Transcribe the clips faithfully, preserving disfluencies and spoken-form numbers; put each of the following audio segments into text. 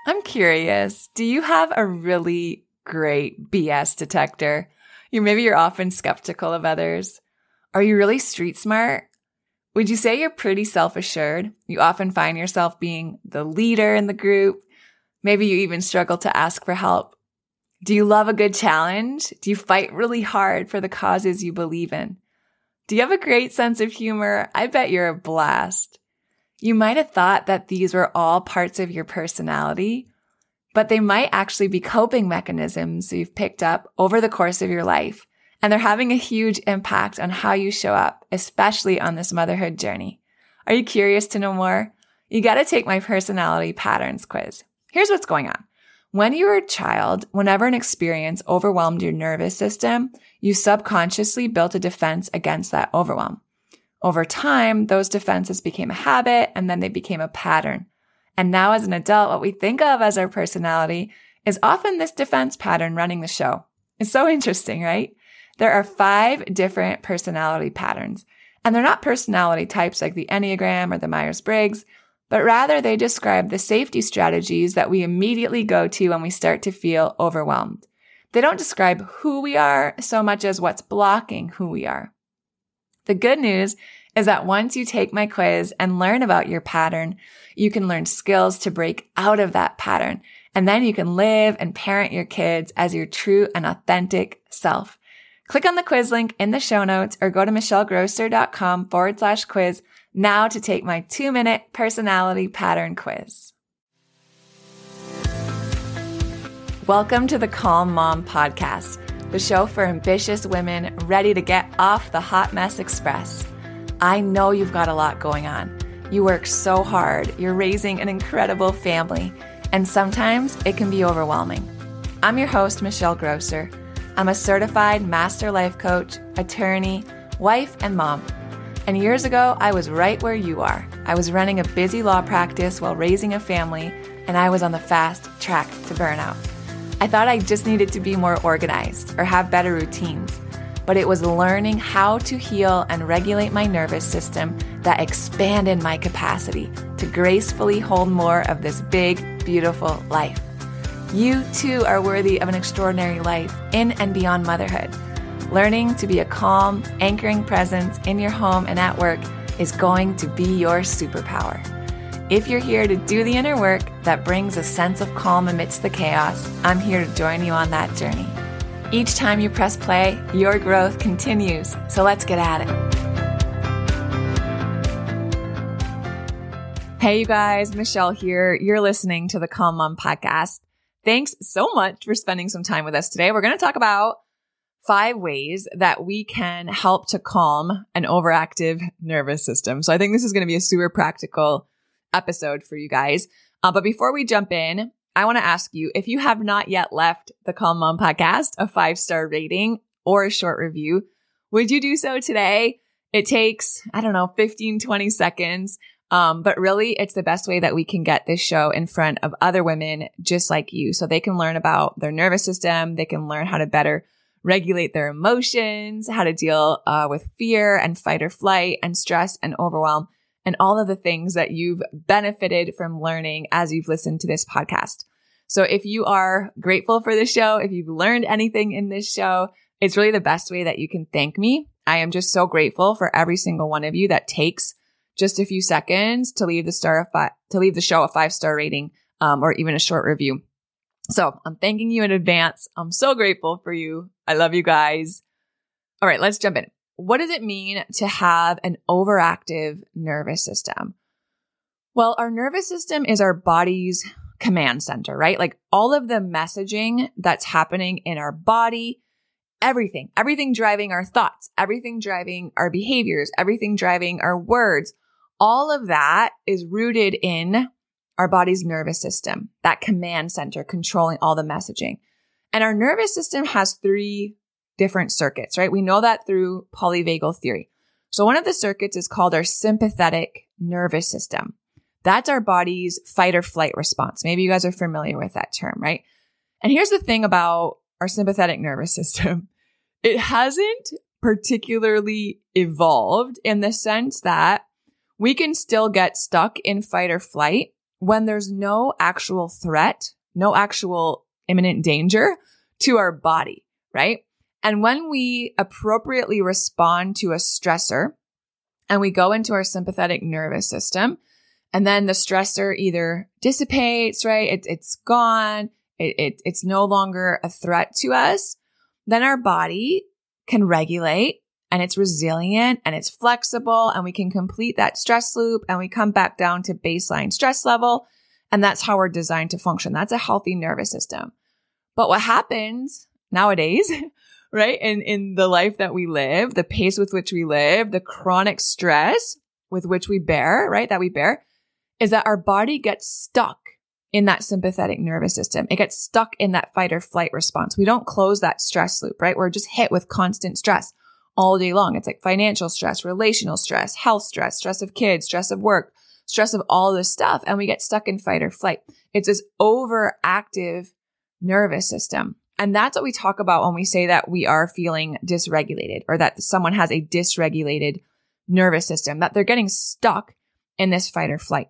I'm curious, do you have a really great B S detector? You maybe you're often skeptical of others. Are you really street smart? Would you say you're pretty self-assured? You often find yourself being the leader in the group. Maybe you even struggle to ask for help. Do you love a good challenge? Do you fight really hard for the causes you believe in? Do you have a great sense of humor? I bet you're a blast. You might have thought that these were all parts of your personality, but they might actually be coping mechanisms you've picked up over the course of your life, and they're having a huge impact on how you show up, especially on this motherhood journey. Are you curious to know more? You got to take my personality patterns quiz. Here's what's going on. When you were a child, whenever an experience overwhelmed your nervous system, you subconsciously built a defense against that overwhelm. Over time, those defenses became a habit, and then they became a pattern. And now as an adult, what we think of as our personality is often this defense pattern running the show. It's so interesting, right? There are five different personality patterns, and they're not personality types like the Enneagram or the Myers-Briggs, but rather they describe the safety strategies that we immediately go to when we start to feel overwhelmed. They don't describe who we are so much as what's blocking who we are. The good news is that once you take my quiz and learn about your pattern, you can learn skills to break out of that pattern. And then you can live and parent your kids as your true and authentic self. Click on the quiz link in the show notes or go to michellegrosser.com forward slash quiz now to take my two minute personality pattern quiz. Welcome to the Calm Mom Podcast, the show for ambitious women ready to get off the hot mess express. I know you've got a lot going on. You work so hard. You're raising an incredible family, and sometimes it can be overwhelming. I'm your host, Michelle Grosser. I'm a certified master life coach, attorney, wife, and mom. And years ago, I was right where you are. I was running a busy law practice while raising a family, and I was on the fast track to burnout. I thought I just needed to be more organized or have better routines, but it was learning how to heal and regulate my nervous system that expanded my capacity to gracefully hold more of this big, beautiful life. You too are worthy of an extraordinary life in and beyond motherhood. Learning to be a calm, anchoring presence in your home and at work is going to be your superpower. If you're here to do the inner work that brings a sense of calm amidst the chaos, I'm here to join you on that journey. Each time you press play, your growth continues. So let's get at it. Hey, you guys, Michelle here. You're listening to the Calm Mom Podcast. Thanks so much for spending some time with us today. We're going to talk about five ways that we can help to calm an overactive nervous system. So I think this is going to be a super practical episode for you guys. Uh, but before we jump in, I want to ask you, if you have not yet left the Calm Mom Podcast a five-star rating or a short review, would you do so today? It takes, I don't know, fifteen, twenty seconds. Um, but really, it's the best way that we can get this show in front of other women just like you, so they can learn about their nervous system. They can learn how to better regulate their emotions, how to deal uh, with fear and fight or flight and stress and overwhelm, and all of the things that you've benefited from learning as you've listened to this podcast. So if you are grateful for this show, if you've learned anything in this show, it's really the best way that you can thank me. I am just so grateful for every single one of you that takes just a few seconds to leave the star fi- to leave the show a five-star rating um, or even a short review. So I'm thanking you in advance. I'm so grateful for you. I love you guys. All right, let's jump in. What does it mean to have an overactive nervous system? Well, our nervous system is our body's command center, right? Like all of the messaging that's happening in our body, everything, everything driving our thoughts, everything driving our behaviors, everything driving our words, all of that is rooted in our body's nervous system, that command center controlling all the messaging. And our nervous system has three different circuits, right? We know that through polyvagal theory. So one of the circuits is called our sympathetic nervous system. That's our body's fight or flight response. Maybe you guys are familiar with that term, right? And here's the thing about our sympathetic nervous system. It hasn't particularly evolved in the sense that we can still get stuck in fight or flight when there's no actual threat, no actual imminent danger to our body, right? And when we appropriately respond to a stressor and we go into our sympathetic nervous system, and then the stressor either dissipates, right? It, it's gone. It, it, it's no longer a threat to us. Then our body can regulate, and it's resilient and it's flexible, and we can complete that stress loop, and we come back down to baseline stress level. And that's how we're designed to function. That's a healthy nervous system. But what happens nowadays, right? In, in the life that we live, the pace with which we live, the chronic stress with which we bear, right? That we bear, is that our body gets stuck in that sympathetic nervous system. It gets stuck in that fight or flight response. We don't close that stress loop, right? We're just hit with constant stress all day long. It's like financial stress, relational stress, health stress, stress of kids, stress of work, stress of all this stuff. And we get stuck in fight or flight. It's this overactive nervous system. And that's what we talk about when we say that we are feeling dysregulated, or that someone has a dysregulated nervous system, that they're getting stuck in this fight or flight.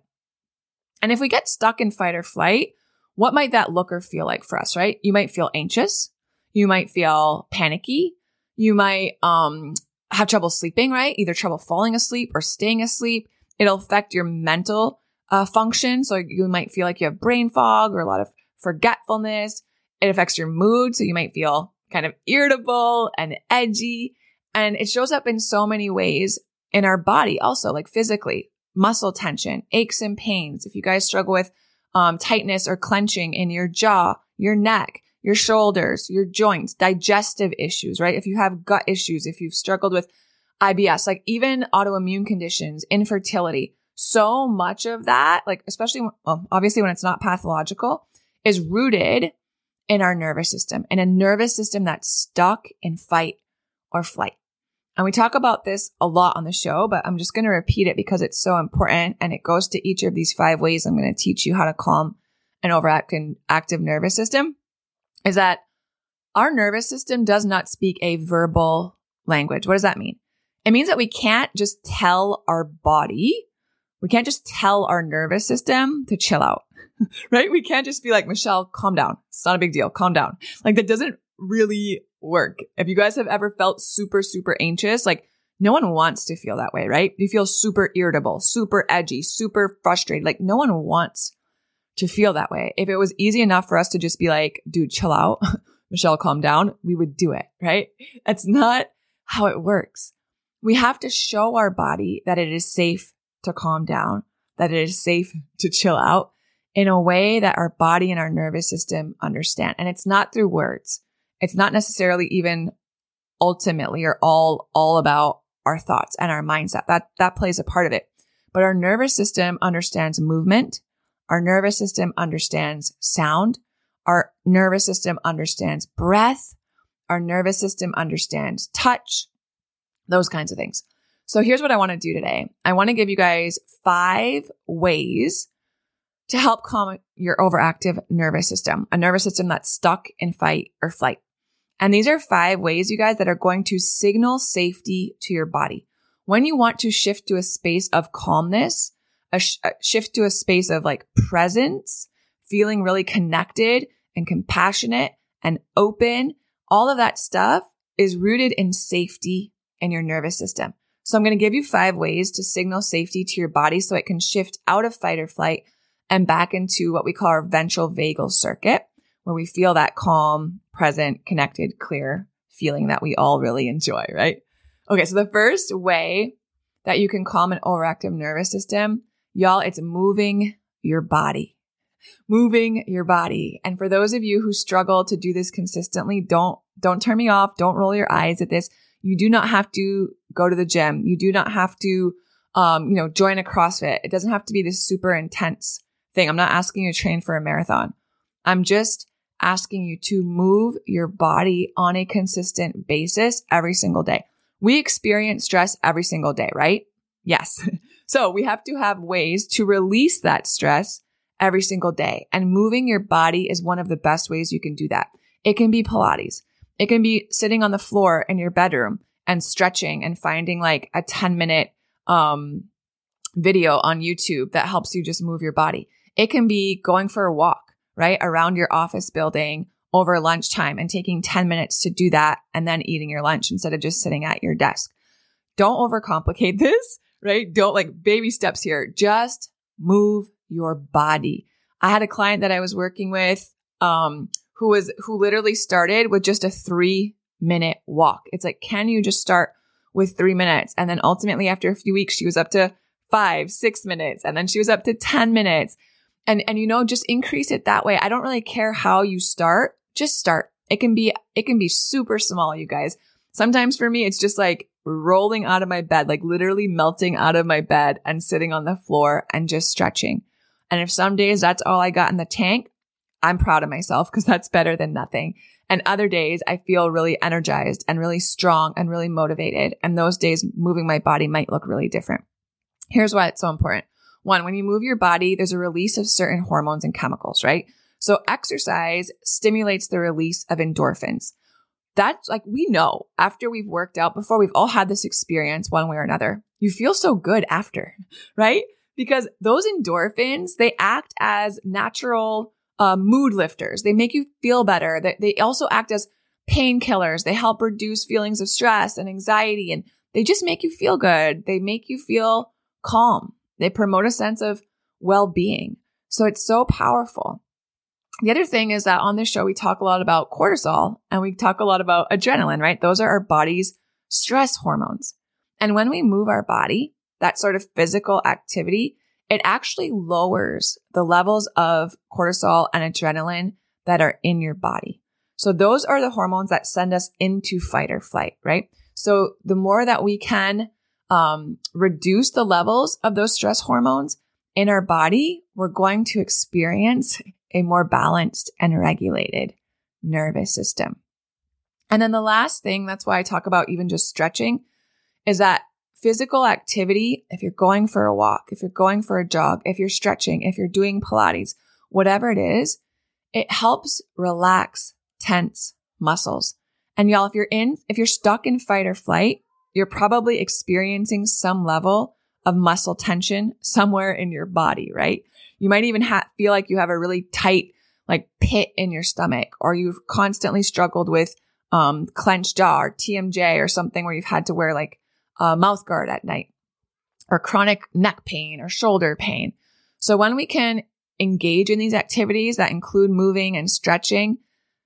And if we get stuck in fight or flight, what might that look or feel like for us, right? You might feel anxious. You might feel panicky. You might um, have trouble sleeping, right? Either trouble falling asleep or staying asleep. It'll affect your mental uh, function. So you might feel like you have brain fog or a lot of forgetfulness. It affects your mood. So you might feel kind of irritable and edgy. And it shows up in so many ways in our body also, like physically. Muscle tension, aches and pains. If you guys struggle with um, tightness or clenching in your jaw, your neck, your shoulders, your joints, digestive issues, right? If you have gut issues, if you've struggled with I B S, like even autoimmune conditions, infertility, so much of that, like especially, when, well, obviously when it's not pathological, is rooted in our nervous system, in a nervous system that's stuck in fight or flight. And we talk about this a lot on the show, but I'm just going to repeat it because it's so important, and it goes to each of these five ways I'm going to teach you how to calm an overactive active nervous system, is that our nervous system does not speak a verbal language. What does that mean? It means that we can't just tell our body, we can't just tell our nervous system to chill out, right? We can't just be like, Michelle, calm down. It's not a big deal. Calm down. Like that doesn't really work. If you guys have ever felt super, super anxious, like no one wants to feel that way, right? You feel super irritable, super edgy, super frustrated. Like no one wants to feel that way. If it was easy enough for us to just be like, dude, chill out, Michelle, calm down, we would do it, right? That's not how it works. We have to show our body that it is safe to calm down, that it is safe to chill out in a way that our body and our nervous system understand. And it's not through words. It's not necessarily even ultimately or all, all about our thoughts and our mindset. That, that plays a part of it. But our nervous system understands movement. Our nervous system understands sound. Our nervous system understands breath. Our nervous system understands touch, those kinds of things. So here's what I want to do today. I want to give you guys five ways to help calm your overactive nervous system, a nervous system that's stuck in fight or flight. And these are five ways, you guys, that are going to signal safety to your body. When you want to shift to a space of calmness, a, sh- a shift to a space of like presence, feeling really connected and compassionate and open, all of that stuff is rooted in safety in your nervous system. So I'm going to give you five ways to signal safety to your body so it can shift out of fight or flight and back into what we call our ventral vagal circuit, where we feel that calm, present, connected, clear feeling that we all really enjoy, right? Okay, so the first way that you can calm an overactive nervous system, y'all, it's moving your body. Moving your body. And for those of you who struggle to do this consistently, don't, don't turn me off. Don't roll your eyes at this. You do not have to go to the gym. You do not have to, um, you know, join a CrossFit. It doesn't have to be this super intense thing. I'm not asking you to train for a marathon. I'm just asking you to move your body on a consistent basis every single day. We experience stress every single day, right? Yes. So we have to have ways to release that stress every single day. And moving your body is one of the best ways you can do that. It can be Pilates. It can be sitting on the floor in your bedroom and stretching and finding like a ten minute um, video on YouTube that helps you just move your body. It can be going for a walk, right, around your office building over lunchtime and taking ten minutes to do that and then eating your lunch instead of just sitting at your desk. Don't overcomplicate this, right? Don't like baby steps here. Just move your body. I had a client that I was working with, um, who was, who literally started with just a three minute walk. It's like, can you just start with three minutes? And then ultimately after a few weeks, she was up to five, six minutes. And then she was up to ten minutes. And, and, you know, just increase it that way. I don't really care how you start. Just start. It can be, it can be super small, you guys. Sometimes for me, it's just like rolling out of my bed, like literally melting out of my bed and sitting on the floor and just stretching. And if some days that's all I got in the tank, I'm proud of myself because that's better than nothing. And other days I feel really energized and really strong and really motivated. And those days moving my body might look really different. Here's why it's so important. One, when you move your body, there's a release of certain hormones and chemicals, right? So exercise stimulates the release of endorphins. That's like, we know after we've worked out before, we've all had this experience one way or another. You feel so good after, right? Because those endorphins, they act as natural uh, mood lifters. They make you feel better. They, they also act as painkillers. They help reduce feelings of stress and anxiety, and they just make you feel good. They make you feel calm. They promote a sense of well-being. So it's so powerful. The other thing is that on this show, we talk a lot about cortisol and we talk a lot about adrenaline, right? Those are our body's stress hormones. And when we move our body, that sort of physical activity, it actually lowers the levels of cortisol and adrenaline that are in your body. So those are the hormones that send us into fight or flight, right? So the more that we can um, reduce the levels of those stress hormones in our body, we're going to experience a more balanced and regulated nervous system. And then the last thing, that's why I talk about even just stretching, is that physical activity, if you're going for a walk, if you're going for a jog, if you're stretching, if you're doing Pilates, whatever it is, it helps relax tense muscles. And y'all, if you're in, if you're stuck in fight or flight, you're probably experiencing some level of muscle tension somewhere in your body, right? You might even ha- feel like you have a really tight, like pit in your stomach, or you've constantly struggled with um, clenched jaw or T M J or something where you've had to wear like a mouth guard at night, or chronic neck pain or shoulder pain. So when we can engage in these activities that include moving and stretching,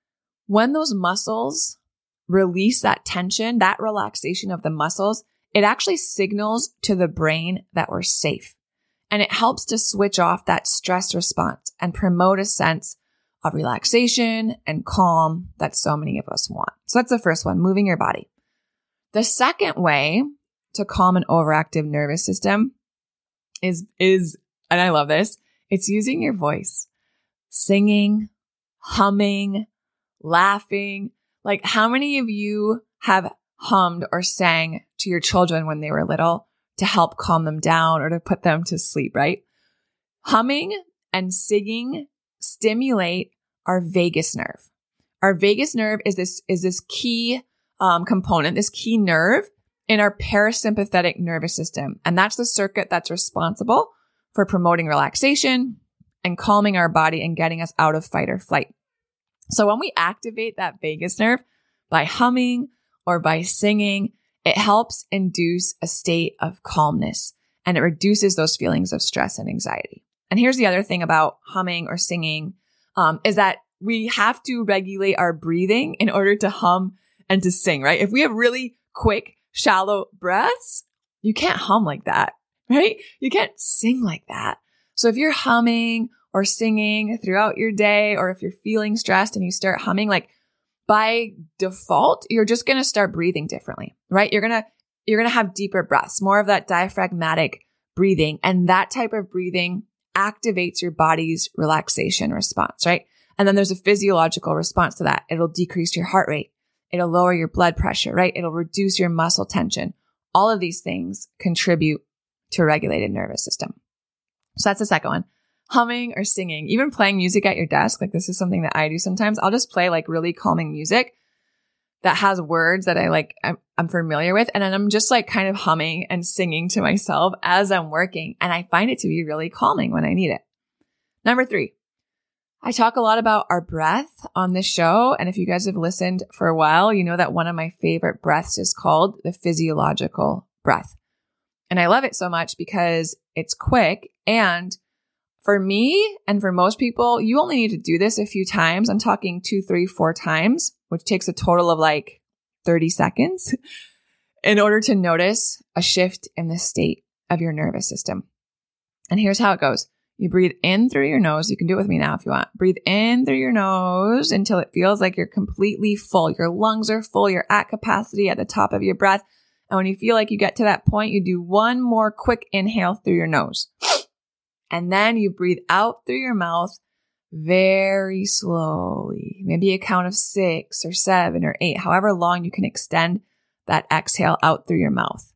when those muscles release that tension, that relaxation of the muscles, it actually signals to the brain that we're safe. And it helps to switch off that stress response and promote a sense of relaxation and calm that so many of us want. So that's the first one, moving your body. The second way to calm an overactive nervous system is, is, and I love this, it's using your voice, singing, humming, laughing. Like, how many of you have hummed or sang to your children when they were little to help calm them down or to put them to sleep, right? Humming and singing stimulate our vagus nerve. Our vagus nerve is this, is this key um, component, this key nerve in our parasympathetic nervous system. And that's the circuit that's responsible for promoting relaxation and calming our body and getting us out of fight or flight. So when we activate that vagus nerve by humming or by singing, it helps induce a state of calmness and it reduces those feelings of stress and anxiety. And here's the other thing about humming or singing, um, is that we have to regulate our breathing in order to hum and to sing, right? If we have really quick, shallow breaths, you can't hum like that, right? You can't sing like that. So if you're humming or singing throughout your day, or if you're feeling stressed and you start humming, like, by default, you're just going to start breathing differently, right? You're going to, you're going to have deeper breaths, more of that diaphragmatic breathing. And that type of breathing activates your body's relaxation response, right? And then there's a physiological response to that. It'll decrease your heart rate. It'll lower your blood pressure, right? It'll reduce your muscle tension. All of these things contribute to a regulated nervous system. So that's the second one. Humming or singing, even playing music at your desk. Like, this is something that I do sometimes. I'll just play like really calming music that has words that I like, I'm, I'm familiar with. And then I'm just like kind of humming and singing to myself as I'm working. And I find it to be really calming when I need it. Number three, I talk a lot about our breath on this show. And if you guys have listened for a while, you know that one of my favorite breaths is called the physiological breath. And I love it so much because it's quick. And for me and for most people, you only need to do this a few times. I'm talking two, three, four times, which takes a total of like thirty seconds in order to notice a shift in the state of your nervous system. And here's how it goes. You breathe in through your nose. You can do it with me now if you want. Breathe in through your nose until it feels like you're completely full. Your lungs are full. You're at capacity at the top of your breath. And when you feel like you get to that point, you do one more quick inhale through your nose. And then you breathe out through your mouth very slowly. Maybe a count of six or seven or eight, however long you can extend that exhale out through your mouth.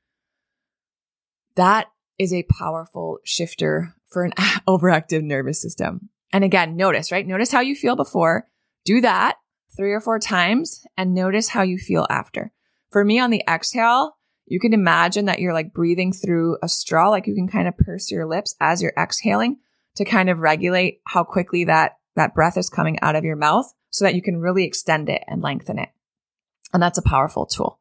That is a powerful shifter for an overactive nervous system. And again, notice, right? Notice how you feel before. Do that three or four times and notice how you feel after. For me on the exhale, you can imagine that you're like breathing through a straw, like you can kind of purse your lips as you're exhaling to kind of regulate how quickly that, that breath is coming out of your mouth so that you can really extend it and lengthen it. And that's a powerful tool.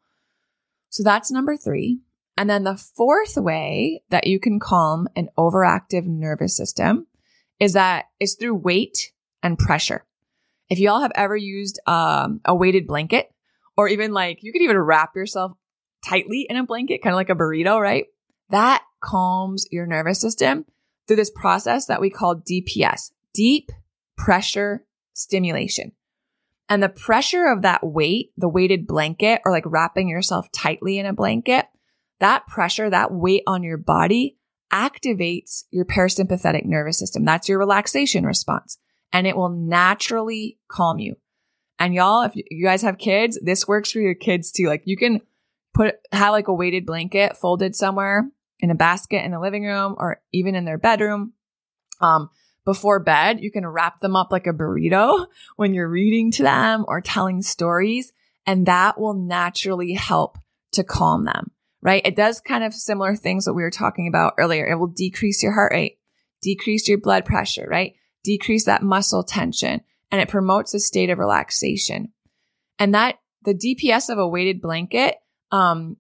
So that's number three. And then the fourth way that you can calm an overactive nervous system is that is through weight and pressure. If you all have ever used um, a weighted blanket, or even like you could even wrap yourself tightly in a blanket, kind of like a burrito, right? That calms your nervous system through this process that we call D P S, deep pressure stimulation. And the pressure of that weight, the weighted blanket, or like wrapping yourself tightly in a blanket, that pressure, that weight on your body activates your parasympathetic nervous system. That's your relaxation response. And it will naturally calm you. And y'all, if you guys have kids, this works for your kids too. Like you can put, have like a weighted blanket folded somewhere in a basket in the living room or even in their bedroom. Um, before bed, you can wrap them up like a burrito when you're reading to them or telling stories. And that will naturally help to calm them. Right? It does kind of similar things that we were talking about earlier. It will decrease your heart rate, decrease your blood pressure, right? Decrease that muscle tension, and it promotes a state of relaxation. And that the D P S of a weighted blanket um,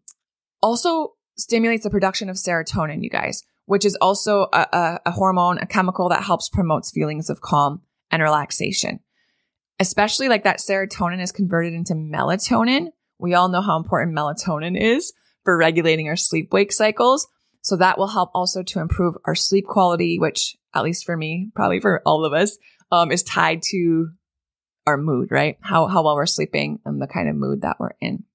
also stimulates the production of serotonin, you guys, which is also a, a, a hormone, a chemical that helps promotes feelings of calm and relaxation. Especially like that serotonin is converted into melatonin. We all know how important melatonin is for regulating our sleep-wake cycles. So that will help also to improve our sleep quality, which at least for me, probably for all of us, um, is tied to our mood, right? How, how well we're sleeping and the kind of mood that we're in.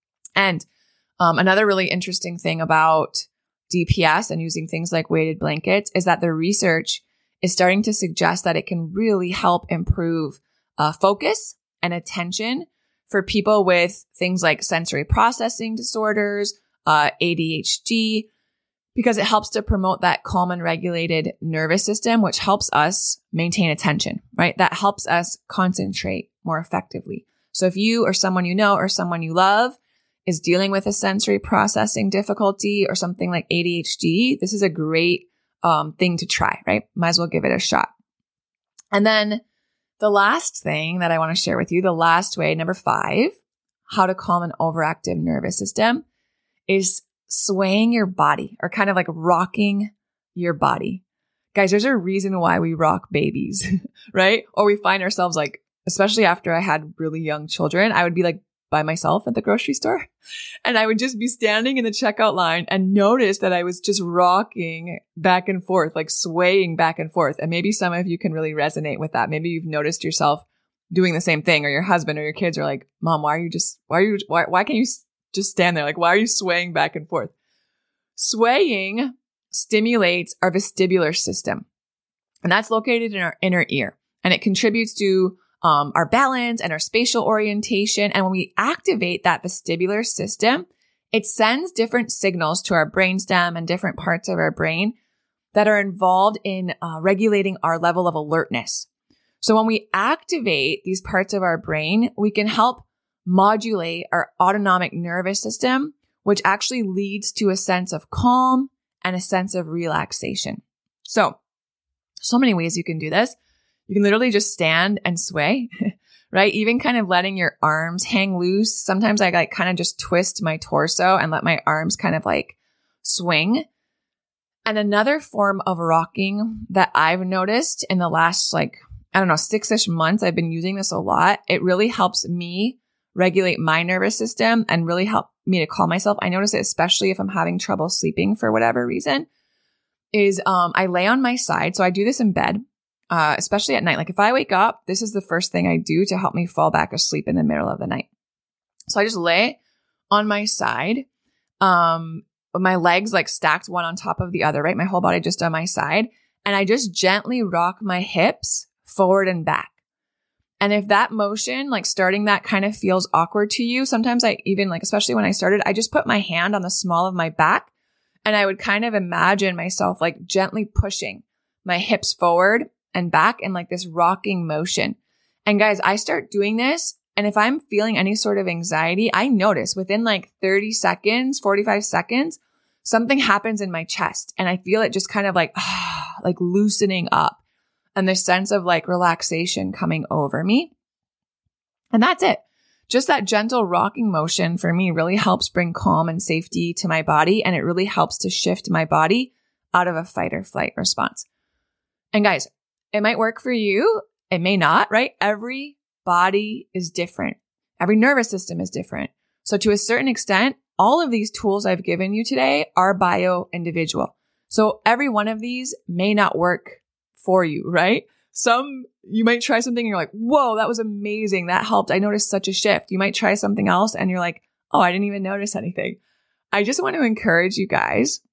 And um, another really interesting thing about D P S and using things like weighted blankets is that the research is starting to suggest that it can really help improve uh, focus and attention for people with things like sensory processing disorders, uh, A D H D, because it helps to promote that calm and regulated nervous system, which helps us maintain attention, right? That helps us concentrate more effectively. So if you or someone you know or someone you love is dealing with a sensory processing difficulty or something like A D H D, this is a great um, thing to try, right? Might as well give it a shot. And then the last thing that I want to share with you, the last way, number five, how to calm an overactive nervous system is swaying your body or kind of like rocking your body. Guys, there's a reason why we rock babies, right? Or we find ourselves like, especially after I had really young children, I would be like by myself at the grocery store and I would just be standing in the checkout line and notice that I was just rocking back and forth, like swaying back and forth. And maybe some of you can really resonate with that. Maybe you've noticed yourself doing the same thing, or your husband or your kids are like, Mom, why are you just, why are you, why, why can't you just stand there? Like, why are you swaying back and forth? Swaying stimulates our vestibular system, and that's located in our inner ear, and it contributes to um, our balance and our spatial orientation. And when we activate that vestibular system, it sends different signals to our brainstem and different parts of our brain that are involved in uh, regulating our level of alertness. So when we activate these parts of our brain, we can help modulate our autonomic nervous system, which actually leads to a sense of calm and a sense of relaxation. So So many ways you can do this. You can literally just stand and sway, right? Even kind of letting your arms hang loose. Sometimes I like kind of just twist my torso and let my arms kind of like swing. And another form of rocking that I've noticed in the last like, I don't know, six-ish months, I've been using this a lot. It really helps me regulate my nervous system and really help me to calm myself. I notice it especially if I'm having trouble sleeping for whatever reason, is um, I lay on my side. So I do this in bed, uh, especially at night. Like if I wake up, this is the first thing I do to help me fall back asleep in the middle of the night. So I just lay on my side, um, with my legs like stacked one on top of the other, right? My whole body just on my side. And I just gently rock my hips forward and back. And if that motion, like starting that kind of feels awkward to you, sometimes I even like, especially when I started, I just put my hand on the small of my back and I would kind of imagine myself like gently pushing my hips forward and back in like this rocking motion. And guys, I start doing this. And if I'm feeling any sort of anxiety, I notice within like thirty seconds, forty-five seconds, something happens in my chest and I feel it just kind of like, ah, like loosening up and this sense of like relaxation coming over me. And that's it. Just that gentle rocking motion for me really helps bring calm and safety to my body. And it really helps to shift my body out of a fight or flight response. And guys, it might work for you. It may not, right? Every body is different. Every nervous system is different. So to a certain extent, all of these tools I've given you today are bio-individual. So every one of these may not work for you, right? Some, you might try something and you're like, whoa, that was amazing. That helped. I noticed such a shift. You might try something else and you're like, oh, I didn't even notice anything. I just want to encourage you guys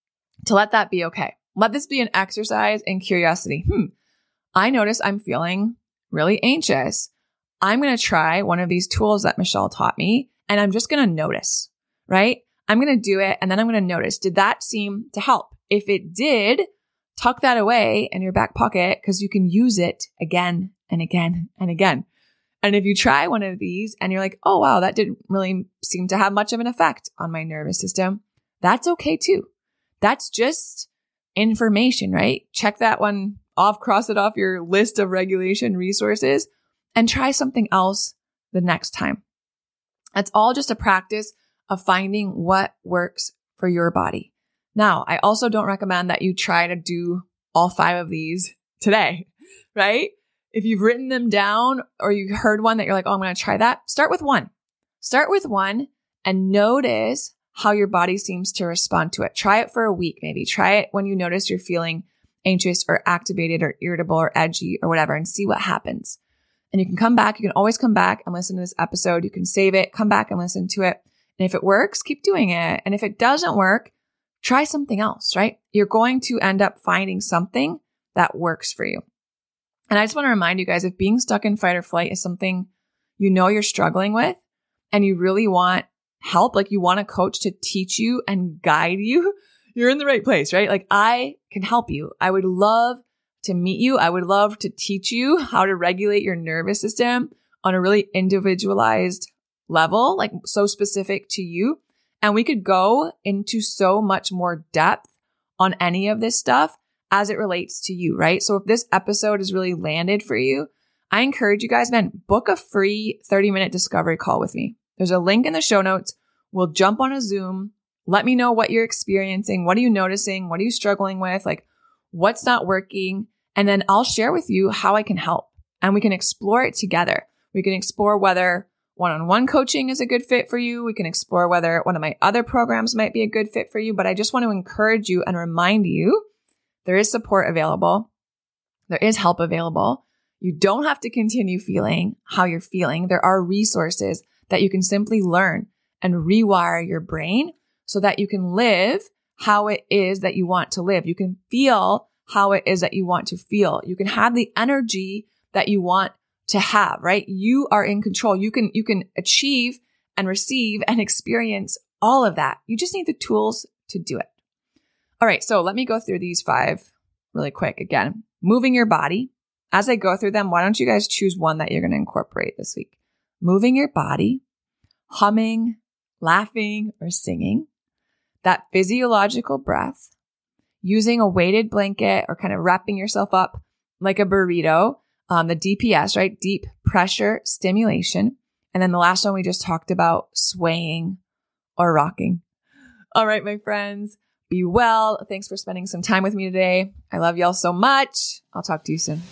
to let that be okay. Let this be an exercise in curiosity. Hmm. I notice I'm feeling really anxious. I'm going to try one of these tools that Michelle taught me and I'm just going to notice, right? I'm going to do it and then I'm going to notice, did that seem to help? If it did, tuck that away in your back pocket because you can use it again and again and again. And if you try one of these and you're like, oh, wow, that didn't really seem to have much of an effect on my nervous system, that's okay too. That's just information, right? Check that one off, cross it off your list of regulation resources and try something else the next time. That's all just a practice of finding what works for your body. Now, I also don't recommend that you try to do all five of these today, right? If you've written them down or you heard one that you're like, oh, I'm going to try that, start with one. Start with one and notice how your body seems to respond to it. Try it for a week, maybe. Try it when you notice you're feeling anxious or activated or irritable or edgy or whatever and see what happens. And you can come back. You can always come back and listen to this episode. You can save it, come back and listen to it. And if it works, keep doing it. And if it doesn't work, try something else, right? You're going to end up finding something that works for you. And I just want to remind you guys, if being stuck in fight or flight is something you know you're struggling with and you really want help, like you want a coach to teach you and guide you, you're in the right place, right? Like I can help you. I would love to meet you. I would love to teach you how to regulate your nervous system on a really individualized level, like so specific to you. And we could go into so much more depth on any of this stuff as it relates to you, right? So if this episode has really landed for you, I encourage you guys, man, book a free thirty minute discovery call with me. There's a link in the show notes. We'll jump on a Zoom. Let me know what you're experiencing. What are you noticing? What are you struggling with? Like what's not working? And then I'll share with you how I can help and we can explore it together. We can explore whether one-on-one coaching is a good fit for you. We can explore whether one of my other programs might be a good fit for you, but I just want to encourage you and remind you there is support available. There is help available. You don't have to continue feeling how you're feeling. There are resources that you can simply learn and rewire your brain so that you can live how it is that you want to live. You can feel how it is that you want to feel. You can have the energy that you want to have, right? You are in control. You can, you can achieve and receive and experience all of that. You just need the tools to do it. All right. So let me go through these five really quick again. Moving your body. As I go through them, why don't you guys choose one that you're going to incorporate this week? Moving your body, humming, laughing, or singing, that physiological breath, using a weighted blanket or kind of wrapping yourself up like a burrito, um, the D P S, right? Deep pressure stimulation. And then the last one we just talked about, swaying or rocking. All right, my friends, be well. Thanks for spending some time with me today. I love y'all so much. I'll talk to you soon.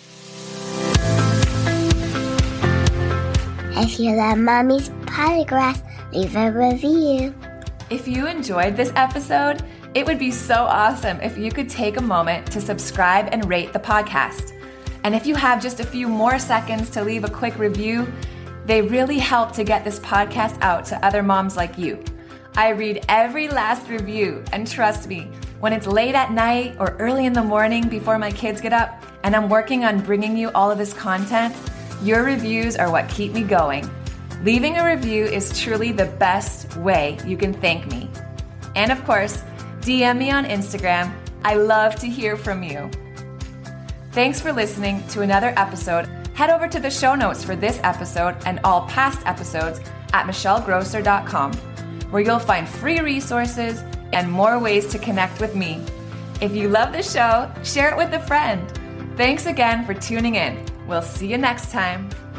If you love Mommy's Podcast, leave a review. If you enjoyed this episode, it would be so awesome if you could take a moment to subscribe and rate the podcast. And if you have just a few more seconds to leave a quick review, they really help to get this podcast out to other moms like you. I read every last review, and trust me, when it's late at night or early in the morning before my kids get up and I'm working on bringing you all of this content, your reviews are what keep me going. Leaving a review is truly the best way you can thank me. And of course, D M me on Instagram. I love to hear from you. Thanks for listening to another episode. Head over to the show notes for this episode and all past episodes at michelle grosser dot com, where you'll find free resources and more ways to connect with me. If you love the show, share it with a friend. Thanks again for tuning in. We'll see you next time.